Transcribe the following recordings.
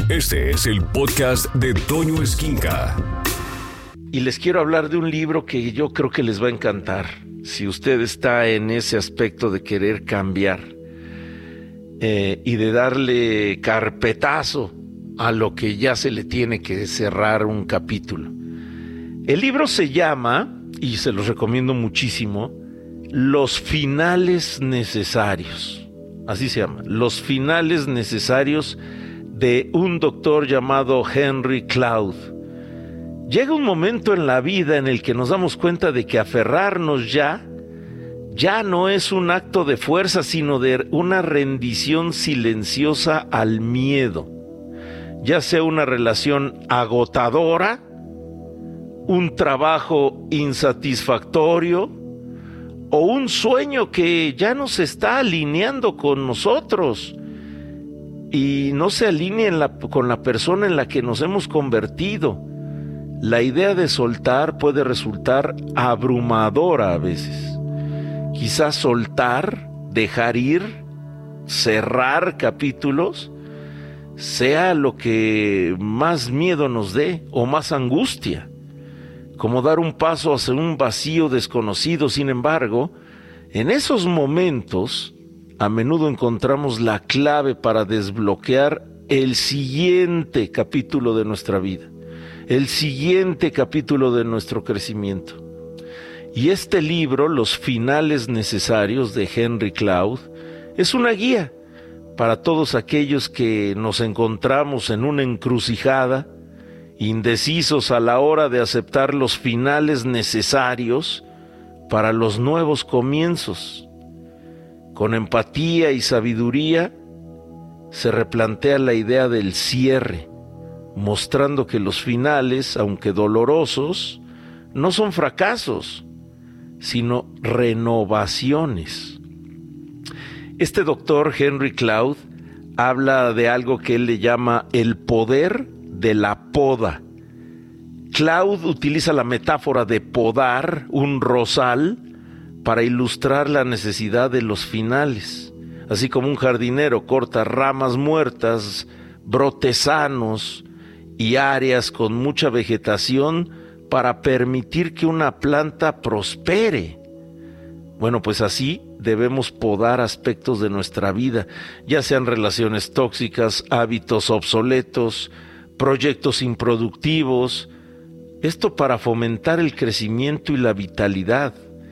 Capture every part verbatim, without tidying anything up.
Este es el podcast de Toño Esquinca. Y les quiero hablar de un libro que yo creo que les va a encantar, si usted está en ese aspecto de querer cambiar eh, y de darle carpetazo a lo que ya se le tiene que cerrar un capítulo. El libro se llama, y se los recomiendo muchísimo, Los finales necesarios. Así se llama, Los finales necesarios, de un doctor llamado Henry Cloud. Llega un momento en la vida en el que nos damos cuenta de que aferrarnos ya, ya no es un acto de fuerza, sino de una rendición silenciosa al miedo. Ya sea una relación agotadora, un trabajo insatisfactorio, o un sueño que ya no se está alineando con nosotros y no se alinea en la, con la persona en la que nos hemos convertido. La idea de soltar puede resultar abrumadora a veces. Quizás soltar, dejar ir, cerrar capítulos, sea lo que más miedo nos dé o más angustia, como dar un paso hacia un vacío desconocido. Sin embargo, en esos momentos, a menudo encontramos la clave para desbloquear el siguiente capítulo de nuestra vida, el siguiente capítulo de nuestro crecimiento. Y este libro, Los finales necesarios, de Henry Cloud, es una guía para todos aquellos que nos encontramos en una encrucijada, indecisos a la hora de aceptar los finales necesarios para los nuevos comienzos. Con empatía y sabiduría se replantea la idea del cierre, mostrando que los finales, aunque dolorosos, no son fracasos, sino renovaciones. Este doctor Henry Cloud habla de algo que él le llama el poder de la poda. Cloud utiliza la metáfora de podar un rosal para ilustrar la necesidad de los finales. Así como un jardinero corta ramas muertas, brotes sanos y áreas con mucha vegetación para permitir que una planta prospere. Bueno, pues así debemos podar aspectos de nuestra vida, ya sean relaciones tóxicas, hábitos obsoletos, proyectos improductivos. Esto para fomentar el crecimiento y la vitalidad.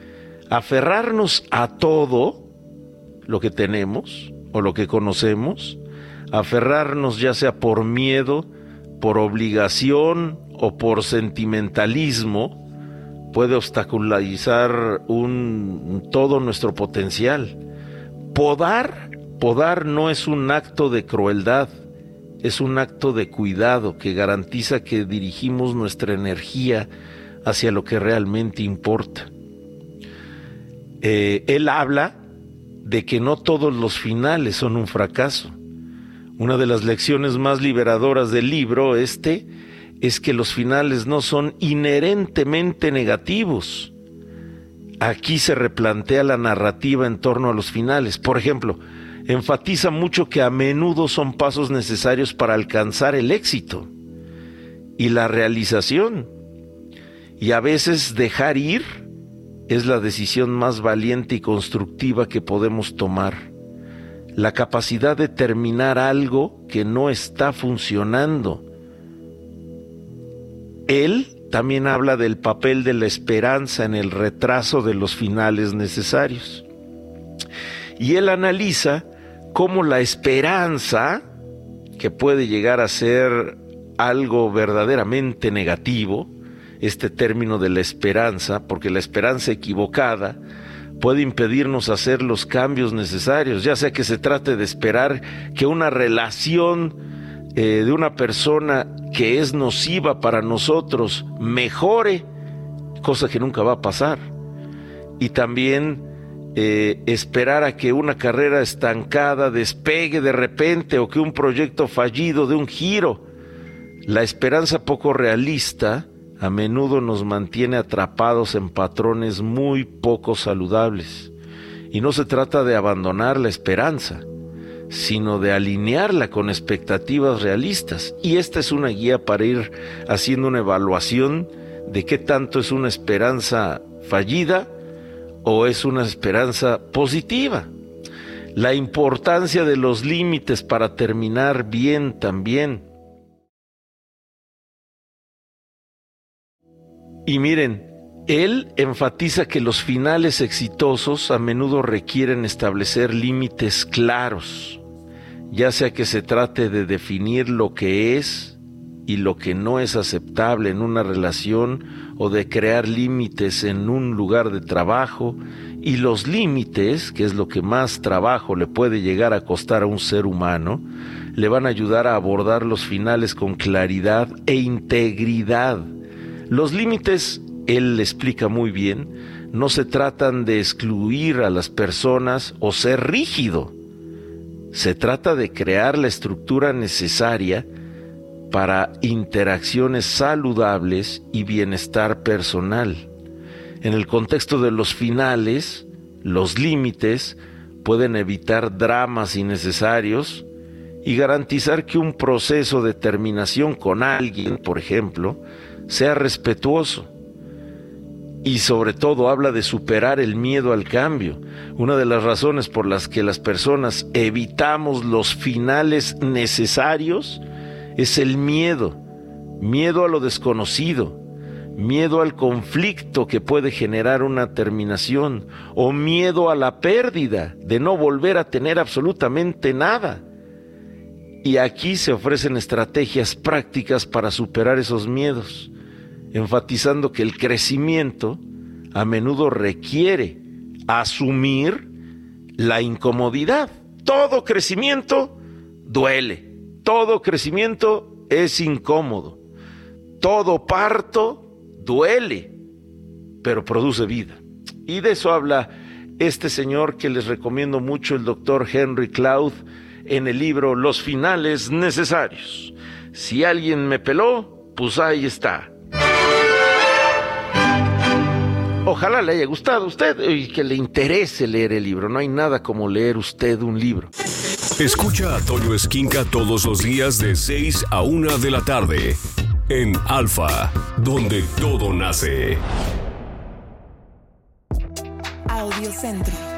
Aferrarnos a todo lo que tenemos o lo que conocemos, aferrarnos ya sea por miedo, por obligación o por sentimentalismo, puede obstaculizar un, todo nuestro potencial. Podar, podar no es un acto de crueldad, es un acto de cuidado que garantiza que dirigimos nuestra energía hacia lo que realmente importa. Eh, él habla de que no todos los finales son un fracaso. Una de las lecciones más liberadoras del libro este es que los finales no son inherentemente negativos. Aquí se replantea la narrativa en torno a los finales. Por ejemplo, enfatiza mucho que a menudo son pasos necesarios para alcanzar el éxito y la realización. Y a veces dejar ir es la decisión más valiente y constructiva que podemos tomar. La capacidad de terminar algo que no está funcionando. Él también habla del papel de la esperanza en el retraso de los finales necesarios. Y él analiza cómo la esperanza, que puede llegar a ser algo verdaderamente negativo, este término de la esperanza, porque la esperanza equivocada puede impedirnos hacer los cambios necesarios, ya sea que se trate de esperar que una relación eh, de una persona que es nociva para nosotros mejore, cosa que nunca va a pasar, y también eh, esperar a que una carrera estancada despegue de repente o que un proyecto fallido dé un giro. La esperanza poco realista a menudo nos mantiene atrapados en patrones muy poco saludables. Y no se trata de abandonar la esperanza, sino de alinearla con expectativas realistas. Y esta es una guía para ir haciendo una evaluación de qué tanto es una esperanza fallida o es una esperanza positiva. La importancia de los límites para terminar bien también. Y miren, él enfatiza que los finales exitosos a menudo requieren establecer límites claros, ya sea que se trate de definir lo que es y lo que no es aceptable en una relación o de crear límites en un lugar de trabajo. Y los límites, que es lo que más trabajo le puede llegar a costar a un ser humano, le van a ayudar a abordar los finales con claridad e integridad. Los límites, él explica muy bien, no se tratan de excluir a las personas o ser rígido. Se trata de crear la estructura necesaria para interacciones saludables y bienestar personal. En el contexto de los finales, los límites pueden evitar dramas innecesarios y garantizar que un proceso de terminación con alguien, por ejemplo, sea respetuoso. Y sobre todo habla de superar el miedo al cambio. Una de las razones por las que las personas evitamos los finales necesarios es el miedo, miedo a lo desconocido, miedo al conflicto que puede generar una terminación, o miedo a la pérdida, de no volver a tener absolutamente nada. Y aquí se ofrecen estrategias prácticas para superar esos miedos, enfatizando que el crecimiento a menudo requiere asumir la incomodidad. Todo crecimiento duele, todo crecimiento es incómodo, todo parto duele, pero produce vida. Y de eso habla este señor que les recomiendo mucho, el doctor Henry Cloud, en el libro Los finales necesarios. Si alguien me peló, pues ahí está. Ojalá le haya gustado a usted y que le interese leer el libro. No hay nada como leer usted un libro. Escucha a Toño Esquinca todos los días de seis a una de la tarde en Alfa, donde todo nace. Audio Centro.